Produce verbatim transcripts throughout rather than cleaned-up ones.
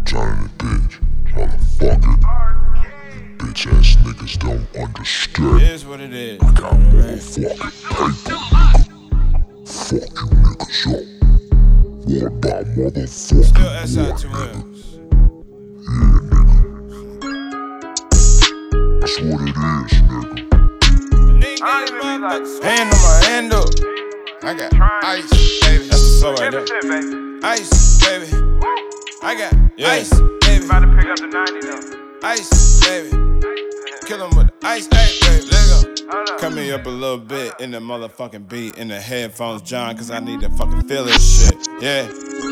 Tiny bitch, motherfucker. You bitch ass niggas don't understand. It is what it is. I got motherfucking paper, nigga. Fuck you niggas up. What about motherfucking Still S I two what, Ms. Yeah, nigga. That's what it is, nigga. Hand on my handle. I got ice, baby. That's the soul right there. Ice, baby. I got yeah. ice, baby. About to pick up the ninety though. Ice, baby. Kill him with the ice, ice, baby. Let's go. Cut me up a little bit in the motherfucking beat in the headphones, John, cause I need to fucking feel this shit. Yeah.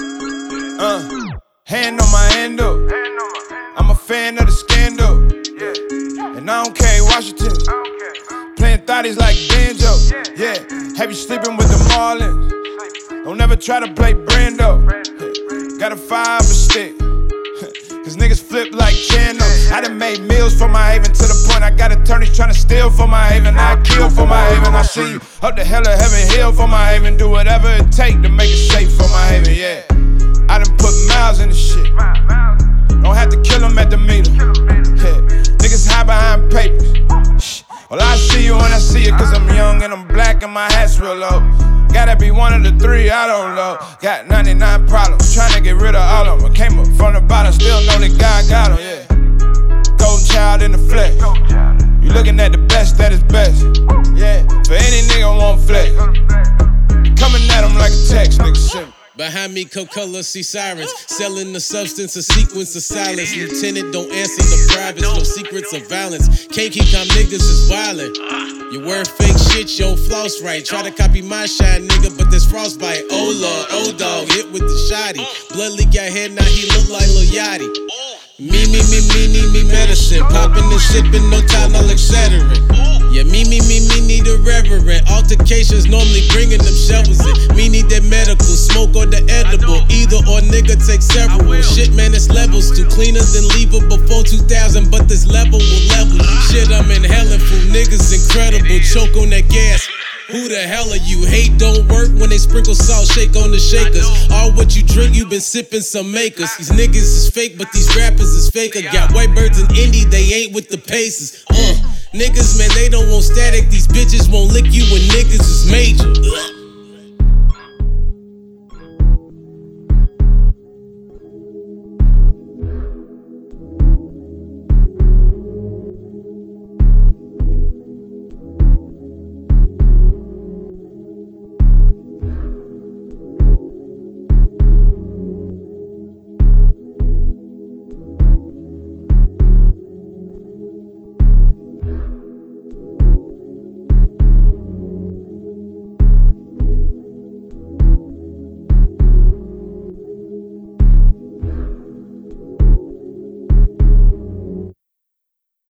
Uh. Hand on my handle. I'm a fan of the scandal. And I don't care, Washington. Playing thotties like banjo. Yeah. Have you sleeping with the Marlins? Don't ever try to play Brando. Got a fiber stick. Cause niggas flip like Chando. I done made meals for my haven to the point I got attorneys tryna steal for my haven. I kill for my haven. I see you up the hell of heaven hill for my haven. Do whatever it take to make it safe for my haven, yeah. I done put miles in the shit. Don't have to kill them at the meter. Yeah. Niggas hide behind papers. Shh. Well, I see you when I see you, cause I'm young and I'm black and my hat's real low. Gotta be one of the three, I don't know. Got ninety-nine problems, tryna get rid of all of them. Came up from the bottom, still know that God got them, yeah. Golden child in the flesh. You looking at the best that is best. Yeah, for any nigga want flex. Coming at them like a text, nigga shit. Behind me, Coca-Cola, see sirens. Selling the substance, a sequence of silence. Lieutenant, don't answer the privates, no secrets of violence. Can't keep calm, niggas is violent. You wear fake shit, yo, floss right. Try to copy my shine, nigga, but there's frostbite. Oh lord, oh dog, hit with the shotty. Blood leak out here, now he look like Lil Yachty. Me, me, me, me, need me medicine. Popping and sipping, no Tylenol, et cetera. Yeah, me, me, me, me need a reverend. Altercations normally bringing them shovels in. Me need that medical, smoke or the edible. Either or nigga take several. Shit, man, it's levels too. Cleaner than lever before two thousand, but this level will level. Shit, I'm inhaling fool. Niggas incredible. Choke on that gas. Who the hell are you? Hate don't work when they sprinkle salt, shake on the shakers. All what you drink, you been sipping some makers. These niggas is fake, but these rappers is faker. Got white birds in Indy, they ain't with the paces. Uh, niggas, man, they don't want static. These bitches won't lick you when niggas is major.